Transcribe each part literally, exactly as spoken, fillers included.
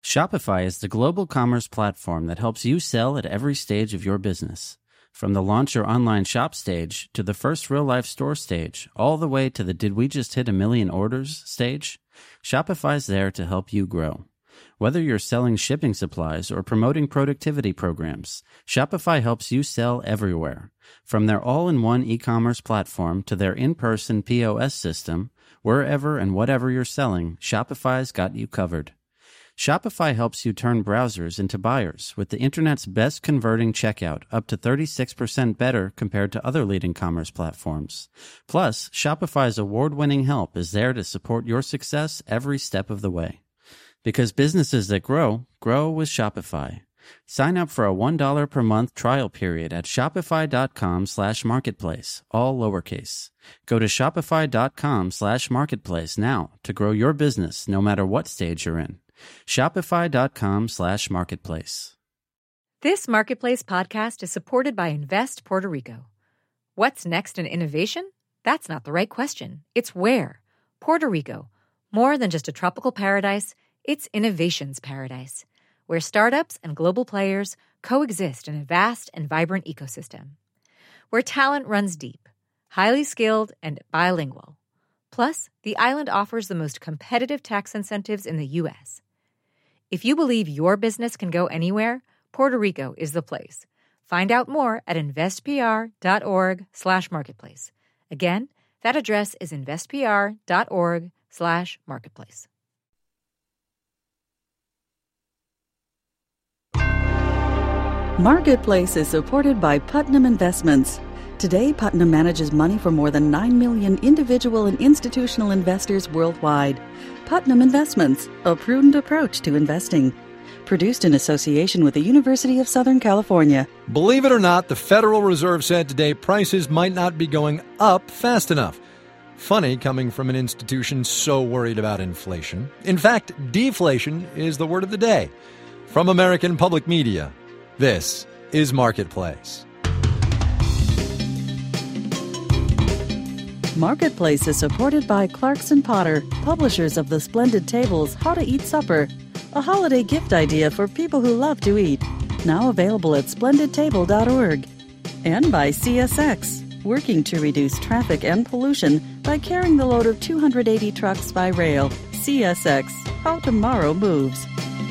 Shopify is the global commerce platform that helps you sell at every stage of your business. From the launch your online shop stage to the first real-life store stage, all the way to the did we just hit a million orders stage, Shopify's there to help you grow. Whether you're selling shipping supplies or promoting productivity programs, Shopify helps you sell everywhere. From their all-in-one e-commerce platform to their in-person P O S system, wherever and whatever you're selling, Shopify's got you covered. Shopify helps you turn browsers into buyers with the internet's best converting checkout, up to thirty-six percent better compared to other leading commerce platforms. Plus, Shopify's award-winning help is there to support your success every step of the way. Because businesses that grow, grow with Shopify. Sign up for a one dollar per month trial period at shopify.com slash marketplace, all lowercase. Go to shopify.com slash marketplace now to grow your business no matter what stage you're in. Shopify.com slash marketplace. This Marketplace podcast is supported by Invest Puerto Rico. What's next in innovation? That's not the right question. It's where. Puerto Rico. More than just a tropical paradise, it's innovation's paradise, where startups and global players coexist in a vast and vibrant ecosystem. Where talent runs deep, highly skilled, and bilingual. Plus, the island offers the most competitive tax incentives in the U S If you believe your business can go anywhere, Puerto Rico is the place. Find out more at investpr.org slash marketplace. Again, that address is investpr.org slash marketplace. Marketplace is supported by Putnam Investments. Today, Putnam manages money for more than nine million individual and institutional investors worldwide. Putnam Investments, a prudent approach to investing. Produced in association with the University of Southern California. Believe it or not, the Federal Reserve said today prices might not be going up fast enough. Funny coming from an institution so worried about inflation. In fact, deflation is the word of the day. From American Public Media, this is Marketplace. Marketplace is supported by Clarkson Potter, publishers of the splendid tables How to Eat Supper, a holiday gift idea for people who love to eat. Now available at splendid table dot org. And by C S X, working to reduce traffic and pollution by carrying the load of two hundred eighty trucks by rail. C S X, how tomorrow moves.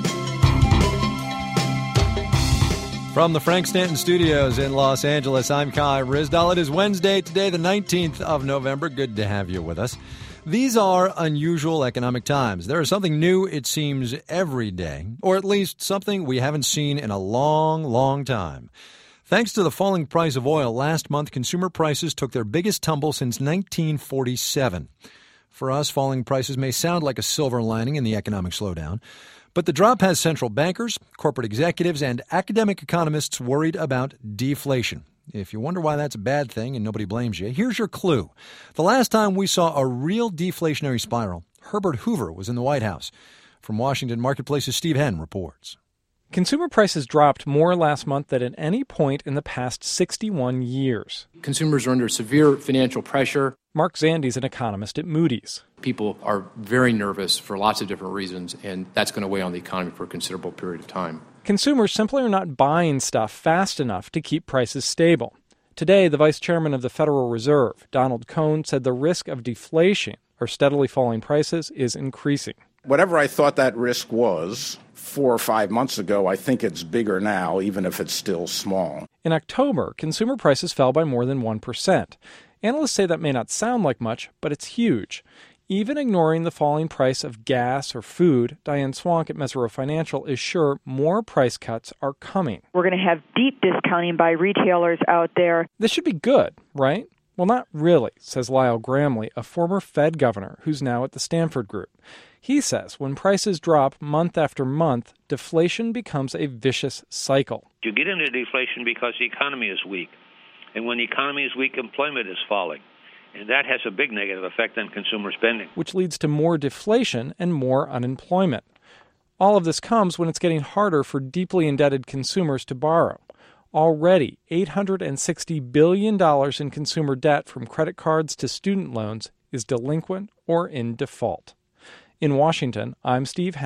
From the Frank Stanton Studios in Los Angeles, I'm Kai Ryssdal. It is Wednesday, today the nineteenth of November. Good to have you with us. These are unusual economic times. There is something new, it seems, every day, or at least something we haven't seen in a long, long time. Thanks to the falling price of oil, last month consumer prices took their biggest tumble since nineteen forty-seven. For us, falling prices may sound like a silver lining in the economic slowdown. But the drop has central bankers, corporate executives, and academic economists worried about deflation. If you wonder why that's a bad thing and nobody blames you, here's your clue. The last time we saw a real deflationary spiral, Herbert Hoover was in the White House. From Washington, Marketplace's Steve Henn reports. Consumer prices dropped more last month than at any point in the past sixty-one years. Consumers are under severe financial pressure. Mark Zandi's an economist at Moody's. People are very nervous for lots of different reasons, and that's going to weigh on the economy for a considerable period of time. Consumers simply are not buying stuff fast enough to keep prices stable. Today, the vice chairman of the Federal Reserve, Donald Cohn, said the risk of deflation, or steadily falling prices, is increasing. Whatever I thought that risk was four or five months ago, I think it's bigger now, even if it's still small. In October, consumer prices fell by more than one percent. Analysts say that may not sound like much, but it's huge. Even ignoring the falling price of gas or food, Diane Swank at Mesirow Financial is sure more price cuts are coming. We're going to have deep discounting by retailers out there. This should be good, right? Well, not really, says Lyle Gramley, a former Fed governor who's now at the Stanford Group. He says when prices drop month after month, deflation becomes a vicious cycle. You get into deflation because the economy is weak. And when the economy is weak, employment is falling. And that has a big negative effect on consumer spending. Which leads to more deflation and more unemployment. All of this comes when it's getting harder for deeply indebted consumers to borrow. Already, eight hundred sixty billion dollars in consumer debt from credit cards to student loans is delinquent or in default. In Washington, I'm Steve Henn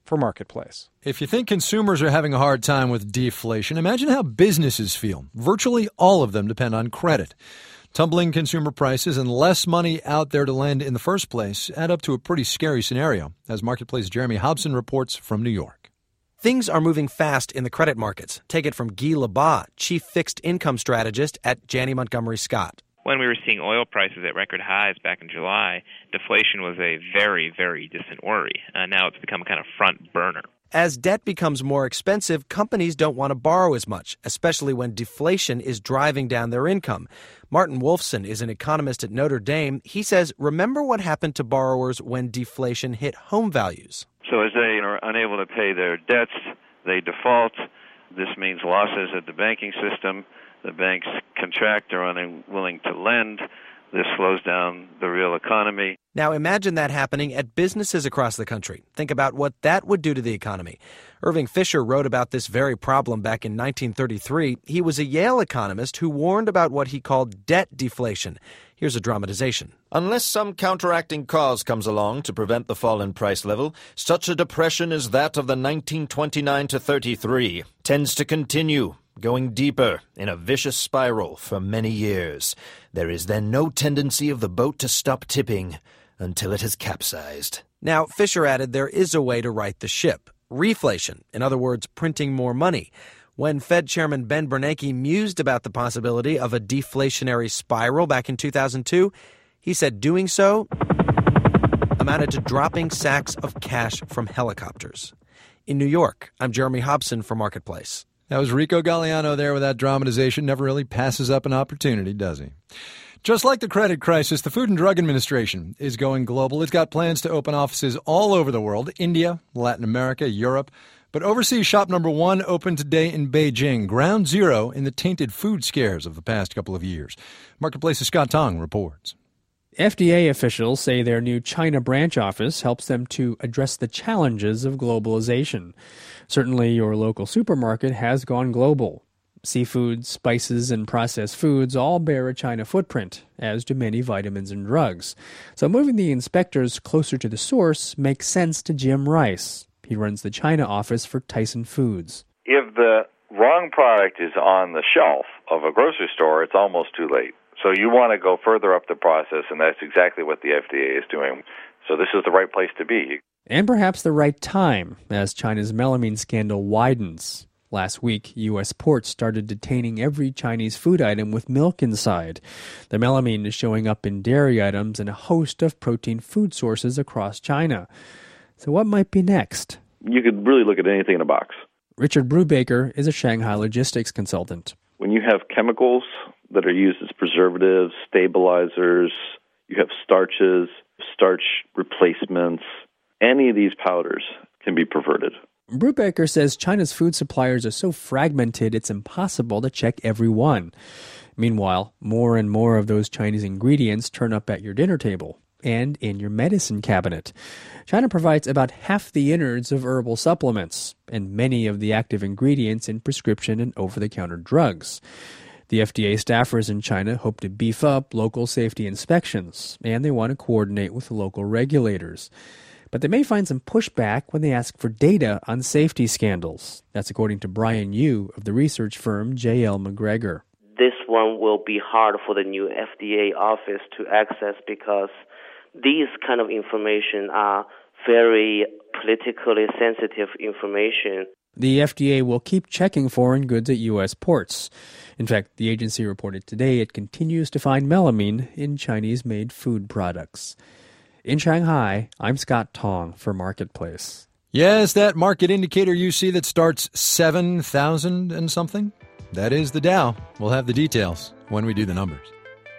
for Marketplace. If you think consumers are having a hard time with deflation, imagine how businesses feel. Virtually all of them depend on credit. Tumbling consumer prices and less money out there to lend in the first place add up to a pretty scary scenario, as Marketplace Jeremy Hobson reports from New York. Things are moving fast in the credit markets. Take it from Guy Labat, chief fixed income strategist at Janney Montgomery Scott. When we were seeing oil prices at record highs back in July, deflation was a very, very distant worry. Uh, now it's become kind of front burner. As debt becomes more expensive, companies don't want to borrow as much, especially when deflation is driving down their income. Martin Wolfson is an economist at Notre Dame. He says, remember what happened to borrowers when deflation hit home values. So as they are unable to pay their debts, they default. This means losses at the banking system. The banks contract, are unwilling to lend. This slows down the real economy. Now imagine that happening at businesses across the country. Think about what that would do to the economy. Irving Fisher wrote about this very problem back in nineteen thirty-three. He was a Yale economist who warned about what he called debt deflation. Here's a dramatization. Unless some counteracting cause comes along to prevent the fall in price level, such a depression as that of the nineteen twenty-nine to thirty-three tends to continue, going deeper in a vicious spiral for many years. There is then no tendency of the boat to stop tipping until it has capsized. Now, Fisher added there is a way to right the ship. Reflation, in other words, printing more money. When Fed Chairman Ben Bernanke mused about the possibility of a deflationary spiral back in two thousand two, he said doing so amounted to dropping sacks of cash from helicopters. In New York, I'm Jeremy Hobson for Marketplace. That was Rico Galliano there with that dramatization. Never really passes up an opportunity, does he? Just like the credit crisis, the Food and Drug Administration is going global. It's got plans to open offices all over the world, India, Latin America, Europe. But overseas shop number one opened today in Beijing, ground zero in the tainted food scares of the past couple of years. Marketplace's Scott Tong reports. F D A officials say their new China branch office helps them to address the challenges of globalization. Certainly, your local supermarket has gone global. Seafood, spices, and processed foods all bear a China footprint, as do many vitamins and drugs. So moving the inspectors closer to the source makes sense to Jim Rice. He runs the China office for Tyson Foods. If the wrong product is on the shelf of a grocery store, it's almost too late. So you want to go further up the process, and that's exactly what the F D A is doing. So this is the right place to be. And perhaps the right time, as China's melamine scandal widens. Last week, U S ports started detaining every Chinese food item with milk inside. The melamine is showing up in dairy items and a host of protein food sources across China. So what might be next? You could really look at anything in a box. Richard Brubaker is a Shanghai logistics consultant. When you have chemicals that are used as preservatives, stabilizers, you have starches, starch replacements, any of these powders can be perverted. Brubaker says China's food suppliers are so fragmented it's impossible to check every one. Meanwhile, more and more of those Chinese ingredients turn up at your dinner table and in your medicine cabinet. China provides about half the innards of herbal supplements and many of the active ingredients in prescription and over-the-counter drugs. The F D A staffers in China hope to beef up local safety inspections, and they want to coordinate with local regulators. But they may find some pushback when they ask for data on safety scandals. That's according to Brian Yu of the research firm J L McGregor. This one will be hard for the new F D A office to access because these kind of information are very politically sensitive information. The F D A will keep checking foreign goods at U S ports. In fact, the agency reported today it continues to find melamine in Chinese-made food products. In Shanghai, I'm Scott Tong for Marketplace. Yes, that market indicator you see that starts seven thousand and something? That is the Dow. We'll have the details when we do the numbers.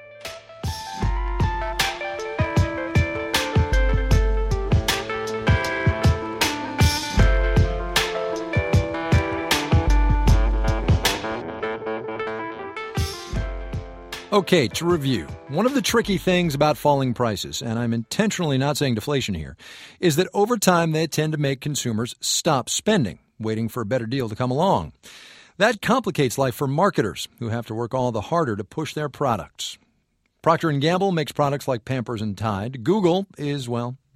Okay, to review, one of the tricky things about falling prices, and I'm intentionally not saying deflation here, is that over time they tend to make consumers stop spending, waiting for a better deal to come along. That complicates life for marketers who have to work all the harder to push their products. Procter and Gamble makes products like Pampers and Tide. Google is, well,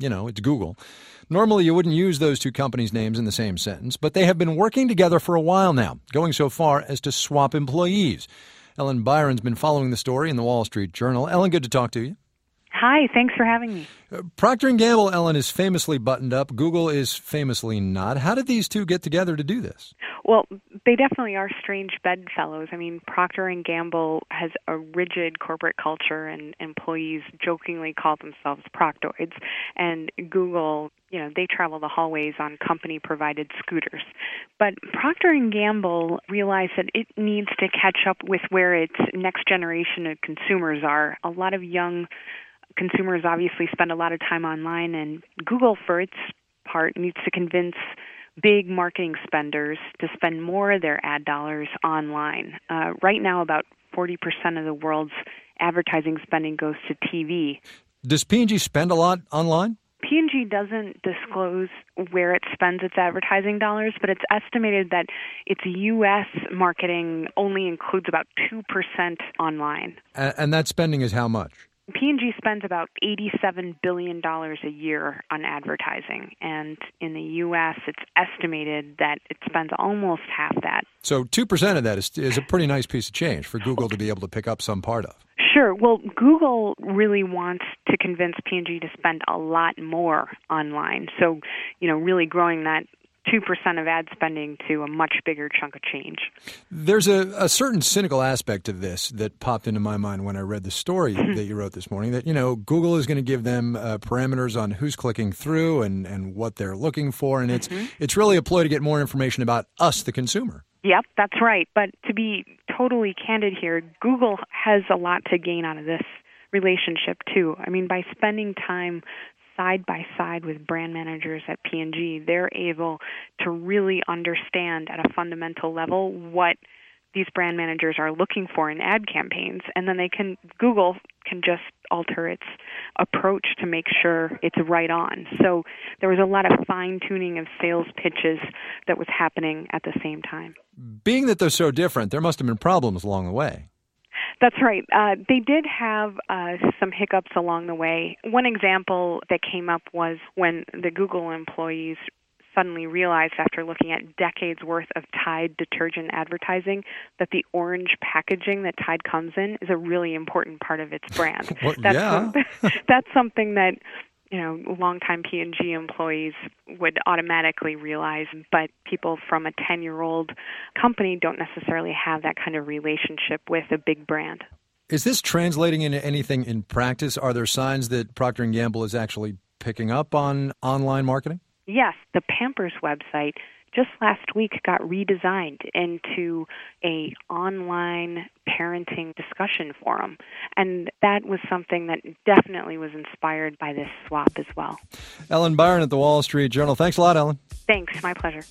you know, it's Google. Normally, you wouldn't use those two companies' names in the same sentence, but they have been working together for a while now, going so far as to swap employees. Ellen Byron's been following the story in the Wall Street Journal. Ellen, good to talk to you. Hi, thanks for having me. Uh, Procter and Gamble, Ellen, is famously buttoned up. Google is famously not. How did these two get together to do this? Well, they definitely are strange bedfellows. I mean, Procter and Gamble has a rigid corporate culture, and employees jokingly call themselves Proctoids. And Google, you know, they travel the hallways on company-provided scooters. But Procter and Gamble realized that it needs to catch up with where its next generation of consumers are. A lot of young consumers obviously spend a lot of time online, and Google, for its part, needs to convince big marketing spenders to spend more of their ad dollars online. Uh, right now, about forty percent of the world's advertising spending goes to T V. Does P and G spend a lot online? P and G doesn't disclose where it spends its advertising dollars, but it's estimated that its U S marketing only includes about two percent online. And, and that spending is how much? P and G spends about eighty-seven billion dollars a year on advertising, and in the U S it's estimated that it spends almost half that. So two percent of that is, is a pretty nice piece of change for Google to be able to pick up some part of. Sure. Well, Google really wants to convince P and G to spend a lot more online, so, you know, really growing that two percent of ad spending to a much bigger chunk of change. There's a, a certain cynical aspect of this that popped into my mind when I read the story that you wrote this morning, that, you know, Google is going to give them uh, parameters on who's clicking through and, and what they're looking for, and it's mm-hmm. it's really a ploy to get more information about us, the consumer. Yep, that's right. But to be totally candid here, Google has a lot to gain out of this relationship, too. I mean, by spending time side by side with brand managers at P and G, they're able to really understand at a fundamental level what these brand managers are looking for in ad campaigns, and then they can Google can just alter its approach to make sure it's right on. So there was a lot of fine-tuning of sales pitches that was happening at the same time. Being that they're so different, there must have been problems along the way. That's right. Uh, they did have uh, some hiccups along the way. One example that came up was when the Google employees suddenly realized, after looking at decades worth of Tide detergent advertising, that the orange packaging that Tide comes in is a really important part of its brand. Well, that's, yeah. some, that's something that, you know, longtime P and G employees would automatically realize, but people from a ten-year-old company don't necessarily have that kind of relationship with a big brand. Is this translating into anything in practice? Are there signs that Procter and Gamble is actually picking up on online marketing? Yes, the Pampers website just last week got redesigned into a online parenting discussion forum, and that was something that definitely was inspired by this swap as well. Ellen Byron at the Wall Street Journal. Thanks a lot, Ellen. Thanks. My pleasure.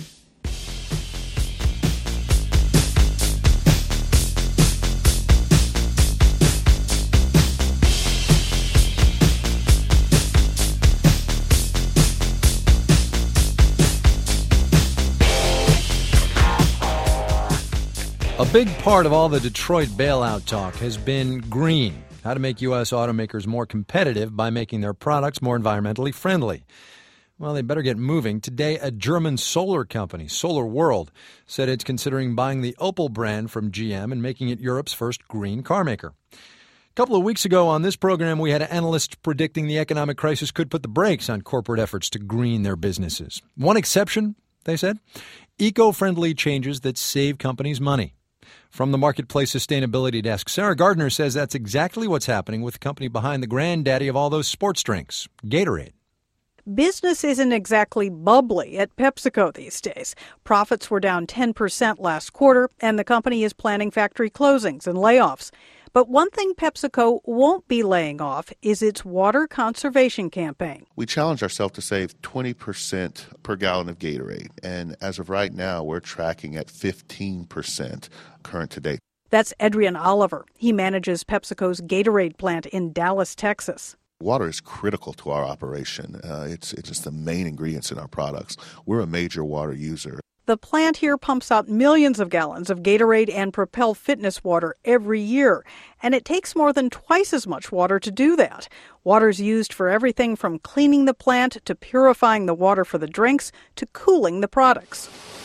A big part of all the Detroit bailout talk has been green, how to make U S automakers more competitive by making their products more environmentally friendly. Well, they better get moving. Today, a German solar company, Solar World, said it's considering buying the Opel brand from G M and making it Europe's first green car maker. A couple of weeks ago on this program, we had analysts predicting the economic crisis could put the brakes on corporate efforts to green their businesses. One exception, they said, eco-friendly changes that save companies money. From the Marketplace Sustainability Desk, Sarah Gardner says that's exactly what's happening with the company behind the granddaddy of all those sports drinks, Gatorade. Business isn't exactly bubbly at PepsiCo these days. Profits were down ten percent last quarter, and the company is planning factory closings and layoffs. But one thing PepsiCo won't be laying off is its water conservation campaign. We challenged ourselves to save twenty percent per gallon of Gatorade, and as of right now, we're tracking at fifteen percent current to date. That's Adrian Oliver. He manages PepsiCo's Gatorade plant in Dallas, Texas. Water is critical to our operation. Uh, it's, it's just the main ingredients in our products. We're a major water user. the plant here pumps out millions of gallons of Gatorade and Propel Fitness water every year, and it takes more than twice as much water to do that. Water's used for everything from cleaning the plant to purifying the water for the drinks to cooling the products.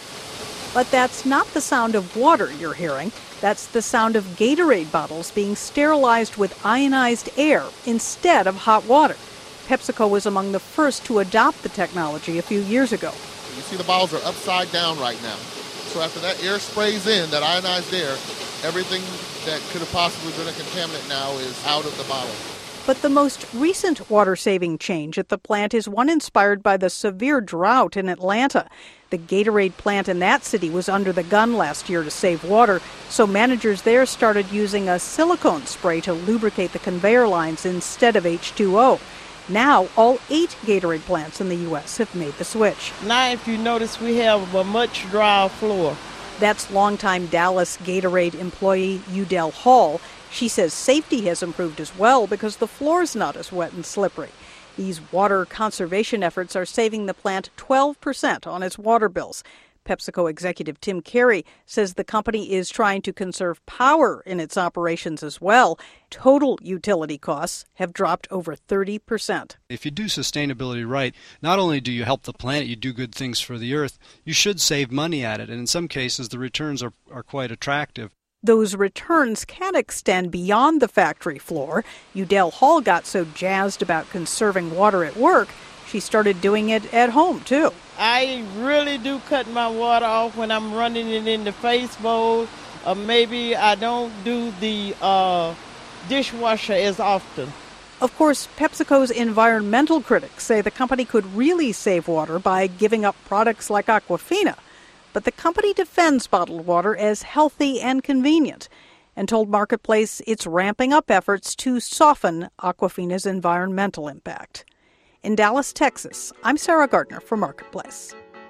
But that's not the sound of water you're hearing. That's the sound of Gatorade bottles being sterilized with ionized air instead of hot water. PepsiCo was among the first to adopt the technology a few years ago. You see the bottles are upside down right now. So after that air sprays in, that ionized air, everything that could have possibly been a contaminant now is out of the bottle. But the most recent water-saving change at the plant is one inspired by the severe drought in Atlanta. The Gatorade plant in that city was under the gun last year to save water, so managers there started using a silicone spray to lubricate the conveyor lines instead of H two O. Now, all eight Gatorade plants in the U S have made the switch. Now, if you notice, we have a much drier floor. That's longtime Dallas Gatorade employee Udell Hall. She says safety has improved as well because the floor's not as wet and slippery. These water conservation efforts are saving the plant twelve percent on its water bills. PepsiCo executive Tim Carey says the company is trying to conserve power in its operations as well. Total utility costs have dropped over thirty percent. If you do sustainability right, not only do you help the planet, you do good things for the earth, you should save money at it. And in some cases, the returns are, are quite attractive. Those returns can extend beyond the factory floor. Udell Hall got so jazzed about conserving water at work, she started doing it at home, too. I really do cut my water off when I'm running it in the face bowl, or maybe I don't do the uh, dishwasher as often. Of course, PepsiCo's environmental critics say the company could really save water by giving up products like Aquafina. But the company defends bottled water as healthy and convenient and told Marketplace it's ramping up efforts to soften Aquafina's environmental impact. In Dallas, Texas, I'm Sarah Gardner for Marketplace.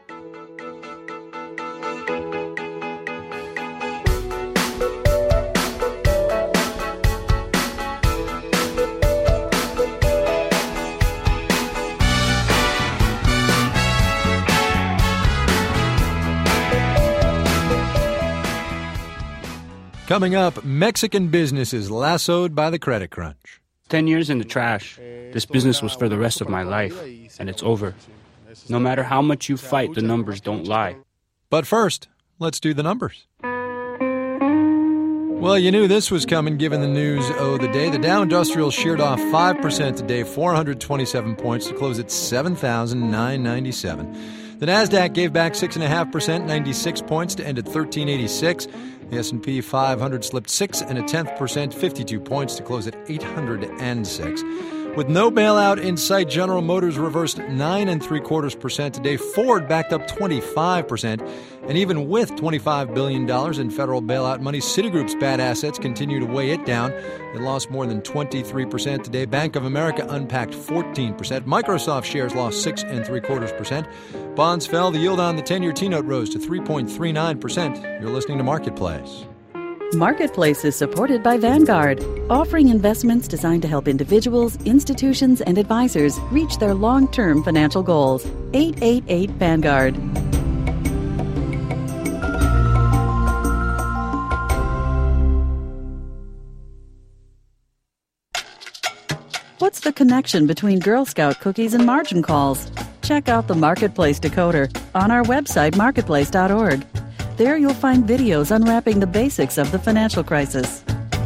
Coming up, Mexican businesses lassoed by the credit crunch. Ten years in the trash. This business was for the rest of my life, and it's over. No matter how much you fight, the numbers don't lie. But first, let's do the numbers. Well, you knew this was coming given the news of the day. The Dow Industrial sheared off five percent today, four hundred twenty-seven points to close at seven thousand nine hundred ninety-seven. The NASDAQ gave back six point five percent, ninety-six points to end at thirteen eighty-six. The S and P five hundred slipped six and a tenth percent, fifty-two points to close at eight hundred six. With no bailout in sight, General Motors reversed nine and three quarters percent today. Ford backed up twenty-five percent, and even with twenty-five billion dollars in federal bailout money, Citigroup's bad assets continue to weigh it down. It lost more than twenty-three percent today. Bank of America unpacked fourteen percent. Microsoft shares lost six and three quarters percent. Bonds fell. The yield on the ten-year T-note rose to three point three nine percent. You're listening to Marketplace. Marketplace is supported by Vanguard, offering investments designed to help individuals, institutions, and advisors reach their long-term financial goals. eight eight eight Vanguard. What's the connection between Girl Scout cookies and margin calls? Check out the Marketplace Decoder on our website, marketplace dot org. There you'll find videos unwrapping the basics of the financial crisis.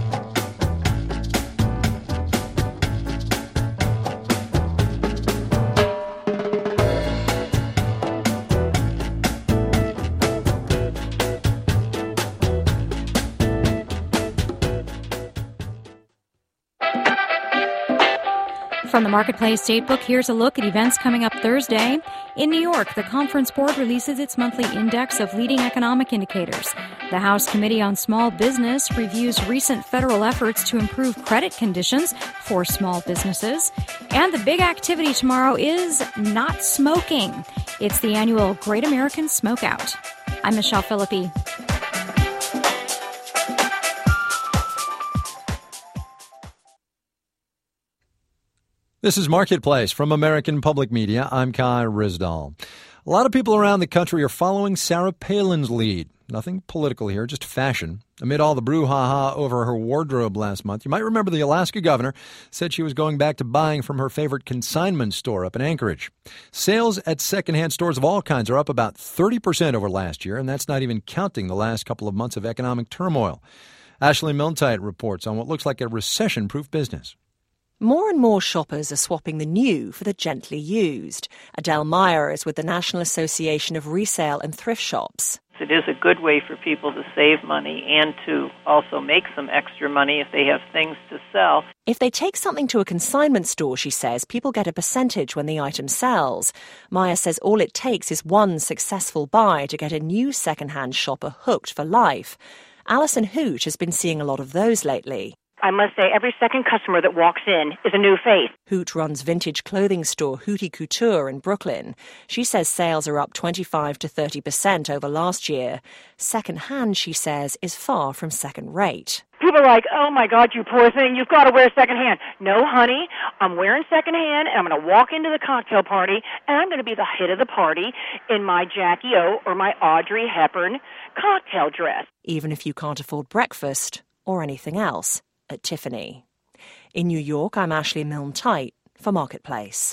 From the Marketplace Datebook, here's a look at events coming up Thursday. In New York, the Conference Board releases its monthly index of leading economic indicators. The House Committee on Small Business reviews recent federal efforts to improve credit conditions for small businesses. And the big activity tomorrow is not smoking. It's the annual Great American Smokeout. I'm Michelle Philippi. This is Marketplace from American Public Media. I'm Kai Rizdal. A lot of people around the country are following Sarah Palin's lead. Nothing political here, just fashion. Amid all the brouhaha over her wardrobe last month, you might remember the Alaska governor said she was going back to buying from her favorite consignment store up in Anchorage. Sales at secondhand stores of all kinds are up about thirty percent over last year, and that's not even counting the last couple of months of economic turmoil. Ashley Milne-Tyte reports on what looks like a recession-proof business. More and more shoppers are swapping the new for the gently used. Adele Meyer is with the National Association of Resale and Thrift Shops. It is a good way for people to save money and to also make some extra money if they have things to sell. If they take something to a consignment store, she says, people get a percentage when the item sells. Meyer says all it takes is one successful buy to get a new second-hand shopper hooked for life. Alison Hoot has been seeing a lot of those lately. I must say, every second customer that walks in is a new face. Hoot runs vintage clothing store Hootie Couture in Brooklyn. She says sales are up twenty-five to thirty percent over last year. Second-hand, she says, is far from second-rate. People are like, oh, my God, you poor thing, you've got to wear second-hand. No, honey, I'm wearing second-hand, and I'm going to walk into the cocktail party, and I'm going to be the hit of the party in my Jackie O or my Audrey Hepburn cocktail dress. Even if you can't afford breakfast or anything else at Tiffany. In New York, I'm Ashley Milne-Tyte for Marketplace.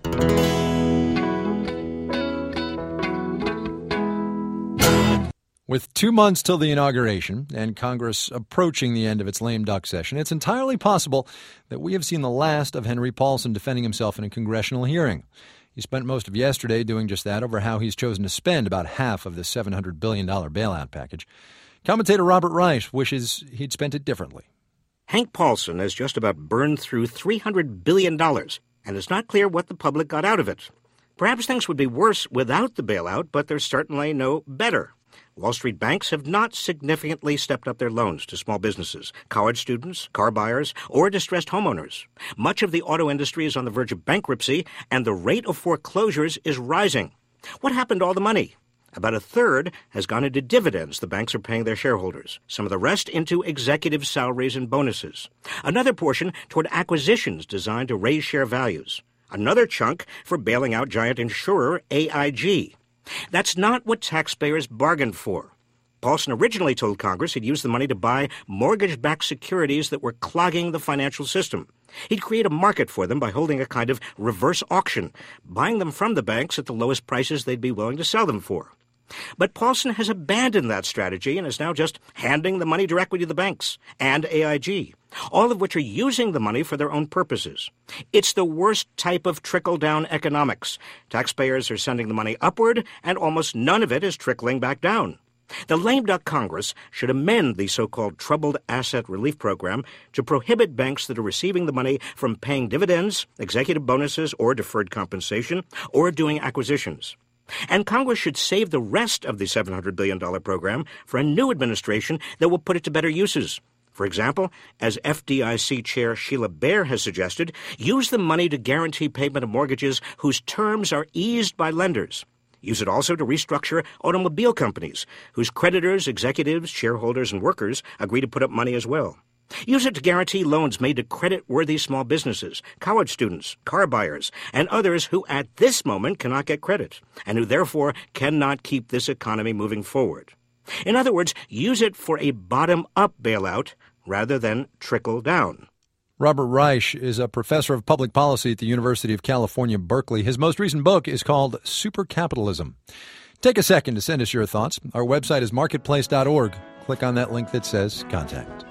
With two months till the inauguration and Congress approaching the end of its lame duck session, it's entirely possible that we have seen the last of Henry Paulson defending himself in a congressional hearing. He spent most of yesterday doing just that over how he's chosen to spend about half of the seven hundred billion dollars bailout package. Commentator Robert Reich wishes he'd spent it differently. Hank Paulson has just about burned through three hundred billion dollars, and it's not clear what the public got out of it. Perhaps things would be worse without the bailout, but they're certainly no better. Wall Street banks have not significantly stepped up their loans to small businesses, college students, car buyers, or distressed homeowners. Much of the auto industry is on the verge of bankruptcy, and the rate of foreclosures is rising. What happened to all the money? About a third has gone into dividends the banks are paying their shareholders. Some of the rest into executive salaries and bonuses. Another portion toward acquisitions designed to raise share values. Another chunk for bailing out giant insurer A I G. That's not what taxpayers bargained for. Paulson originally told Congress he'd use the money to buy mortgage-backed securities that were clogging the financial system. He'd create a market for them by holding a kind of reverse auction, buying them from the banks at the lowest prices they'd be willing to sell them for. But Paulson has abandoned that strategy and is now just handing the money directly to the banks and A I G, all of which are using the money for their own purposes. It's the worst type of trickle-down economics. Taxpayers are sending the money upward, and almost none of it is trickling back down. The lame duck Congress should amend the so-called Troubled Asset Relief Program to prohibit banks that are receiving the money from paying dividends, executive bonuses, or deferred compensation, or doing acquisitions. And Congress should save the rest of the seven hundred billion dollars program for a new administration that will put it to better uses. For example, as F D I C Chair Sheila Bair has suggested, use the money to guarantee payment of mortgages whose terms are eased by lenders. Use it also to restructure automobile companies, whose creditors, executives, shareholders, and workers agree to put up money as well. Use it to guarantee loans made to credit-worthy small businesses, college students, car buyers, and others who at this moment cannot get credit, and who therefore cannot keep this economy moving forward. In other words, use it for a bottom-up bailout rather than trickle-down. Robert Reich is a professor of public policy at the University of California, Berkeley. His most recent book is called Supercapitalism. Take a second to send us your thoughts. Our website is marketplace dot org. Click on that link that says Contact.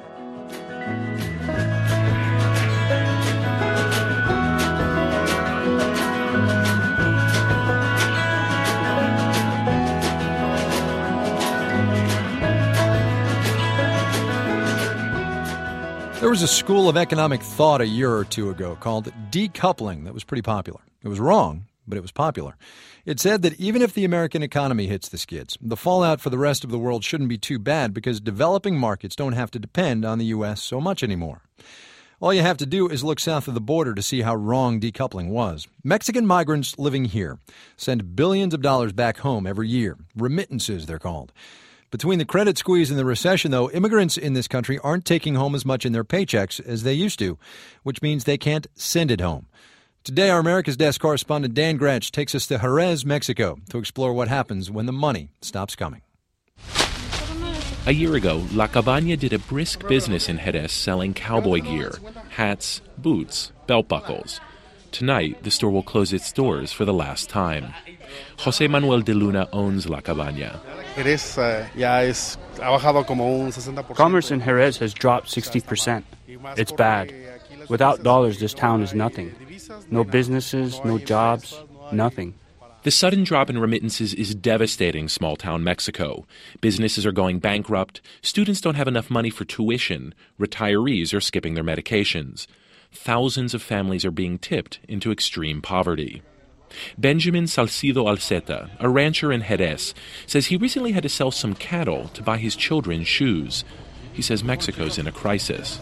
There was a school of economic thought a year or two ago called decoupling that was pretty popular. It was wrong, but it was popular. It said that even if the American economy hits the skids, the fallout for the rest of the world shouldn't be too bad because developing markets don't have to depend on the U S so much anymore. All you have to do is look south of the border to see how wrong decoupling was. Mexican migrants living here send billions of dollars back home every year. Remittances, they're called. Between the credit squeeze and the recession, though, immigrants in this country aren't taking home as much in their paychecks as they used to, which means they can't send it home. Today, our America's Desk correspondent Dan Gretsch takes us to Jerez, Mexico, to explore what happens when the money stops coming. A year ago, La Cabaña did a brisk business in Jerez selling cowboy gear, hats, boots, belt buckles. Tonight, the store will close its doors for the last time. Jose Manuel de Luna owns La Cabaña. Commerce in Jerez has dropped sixty percent. It's bad. Without dollars, this town is nothing. No businesses, no jobs, nothing. The sudden drop in remittances is devastating small-town Mexico. Businesses are going bankrupt, students don't have enough money for tuition, retirees are skipping their medications. Thousands of families are being tipped into extreme poverty. Benjamin Salcido Alceta, a rancher in Jerez, says he recently had to sell some cattle to buy his children's shoes. He says Mexico's in a crisis.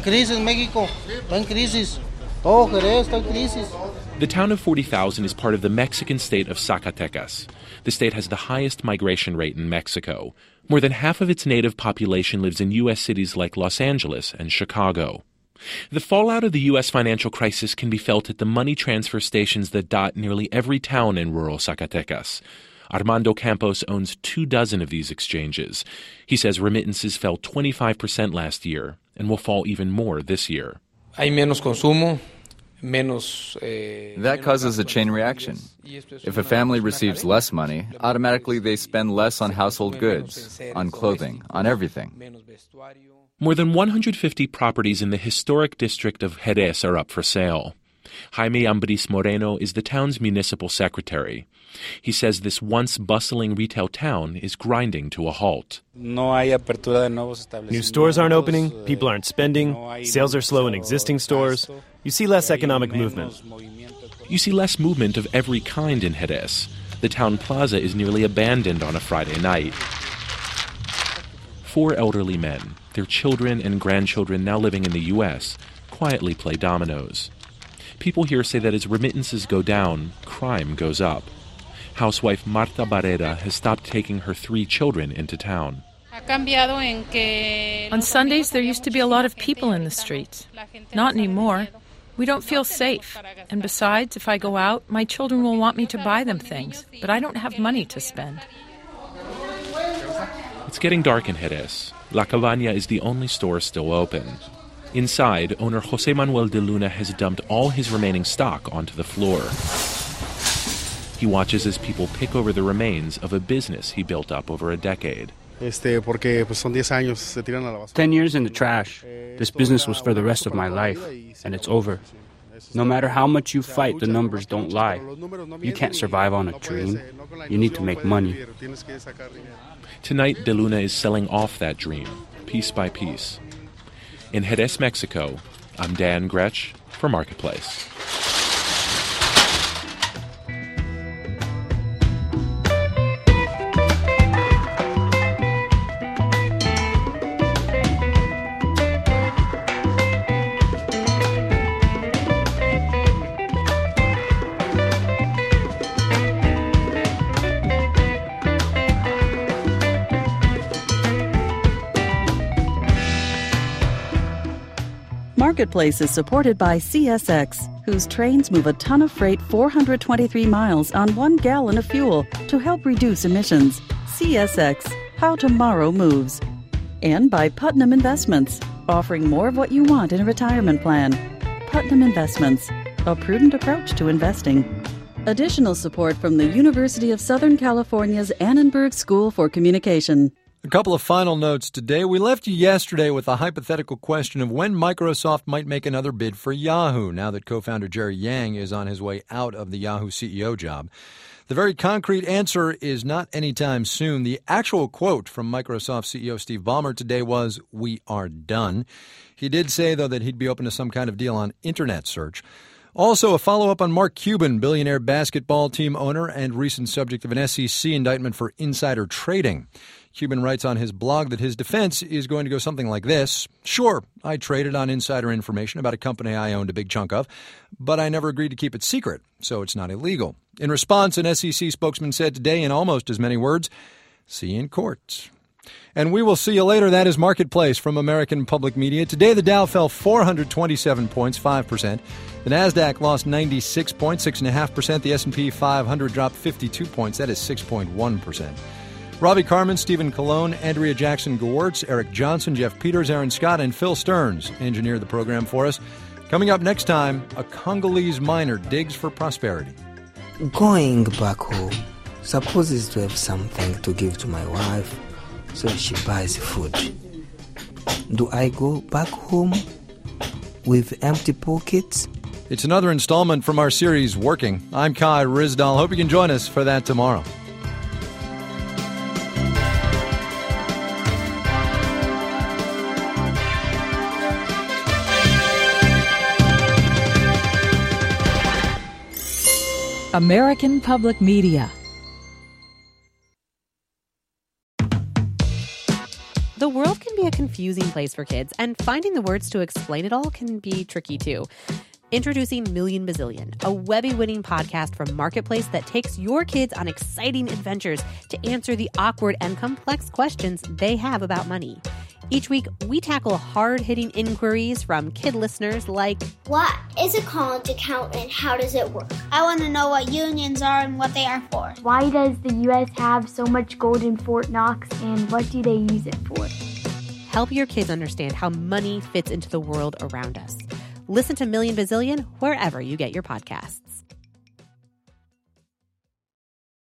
The town of forty thousand is part of the Mexican state of Zacatecas. The state has the highest migration rate in Mexico. More than half of its native population lives in U S cities like Los Angeles and Chicago. The fallout of the U S financial crisis can be felt at the money transfer stations that dot nearly every town in rural Zacatecas. Armando Campos owns two dozen of these exchanges. He says remittances fell twenty-five percent last year and will fall even more this year. That causes a chain reaction. If a family receives less money, automatically they spend less on household goods, on clothing, on everything. More than one hundred fifty properties in the historic district of Jerez are up for sale. Jaime Ambris Moreno is the town's municipal secretary. He says this once bustling retail town is grinding to a halt. New stores aren't opening, people aren't spending, sales are slow in existing stores. You see less economic movement. You see less movement of every kind in Jerez. The town plaza is nearly abandoned on a Friday night. Four elderly men, their children and grandchildren now living in the U S, quietly play dominoes. People here say that as remittances go down, crime goes up. Housewife Marta Barrera has stopped taking her three children into town. On Sundays, there used to be a lot of people in the streets. Not anymore. We don't feel safe. And besides, if I go out, my children will want me to buy them things, but I don't have money to spend. It's getting dark in Jerez. La Cabaña is the only store still open. Inside, owner Jose Manuel de Luna has dumped all his remaining stock onto the floor. He watches as people pick over the remains of a business he built up over a decade. Ten years in the trash. This business was for the rest of my life, and it's over. No matter how much you fight, the numbers don't lie. You can't survive on a dream. You need to make money. Tonight, De Luna is selling off that dream, piece by piece. In Jerez, Mexico, I'm Dan Gretsch for Marketplace. Marketplace is supported by C S X, whose trains move a ton of freight four hundred twenty-three miles on one gallon of fuel to help reduce emissions. C S X, how tomorrow moves. And by Putnam Investments, offering more of what you want in a retirement plan. Putnam Investments, a prudent approach to investing. Additional support from the University of Southern California's Annenberg School for Communication. A couple of final notes today. We left you yesterday with a hypothetical question of when Microsoft might make another bid for Yahoo, now that co-founder Jerry Yang is on his way out of the Yahoo C E O job. The very concrete answer is not anytime soon. The actual quote from Microsoft C E O Steve Ballmer today was, "We are done." He did say, though, that he'd be open to some kind of deal on internet search. Also, a follow-up on Mark Cuban, billionaire basketball team owner and recent subject of an S E C indictment for insider trading. Cuban writes on his blog that his defense is going to go something like this. Sure, I traded on insider information about a company I owned a big chunk of, but I never agreed to keep it secret, so it's not illegal. In response, an S E C spokesman said today in almost as many words, see you in court. And we will see you later. That is Marketplace from American Public Media. Today, the Dow fell four hundred twenty-seven points, five percent. The NASDAQ lost ninety-six points, six point five percent. The S and P five hundred dropped fifty-two points. That is six point one percent. Robbie Carmen, Stephen Colon, Andrea Jackson-Gewertz, Eric Johnson, Jeff Peters, Aaron Scott, and Phil Stearns engineered the program for us. Coming up next time, a Congolese miner digs for prosperity. Going back home supposes to have something to give to my wife, so she buys food. Do I go back home with empty pockets? It's another installment from our series, Working. I'm Kai Ryssdal. Hope you can join us for that tomorrow. American Public Media. The world can be a confusing place for kids, and finding the words to explain it all can be tricky too. Introducing Million Bazillion, a Webby-winning podcast from Marketplace that takes your kids on exciting adventures to answer the awkward and complex questions they have about money. Each week, we tackle hard-hitting inquiries from kid listeners like, what is a college account and how does it work? I want to know what unions are and what they are for. Why does the U S have so much gold in Fort Knox and what do they use it for? Help your kids understand how money fits into the world around us. Listen to Million Bazillion wherever you get your podcasts.